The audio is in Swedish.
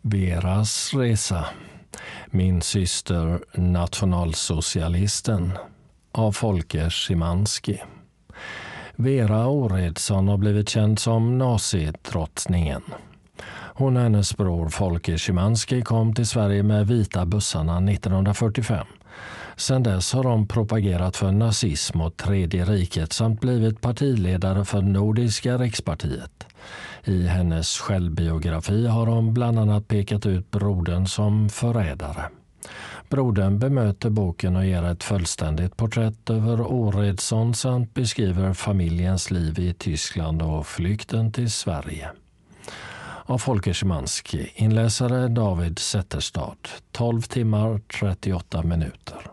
Veras resa. Min syster nationalsocialisten av Folke Szymanski. Vera Oredsson har blivit känd som nazidrottningen. Hon och hennes bror Folke Szymanski kom till Sverige med vita bussarna 1945. Sedan dess har de propagerat för nazism och Tredje riket samt blivit partiledare för Nordiska rikspartiet. I hennes självbiografi har hon bland annat pekat ut brodern som förrädare. Brodern bemöter boken och ger ett fullständigt porträtt över Oredsson samt beskriver familjens liv i Tyskland och flykten till Sverige. Av Folke Szymanski, inläsare David Zetterstad, 12 timmar 38 minuter.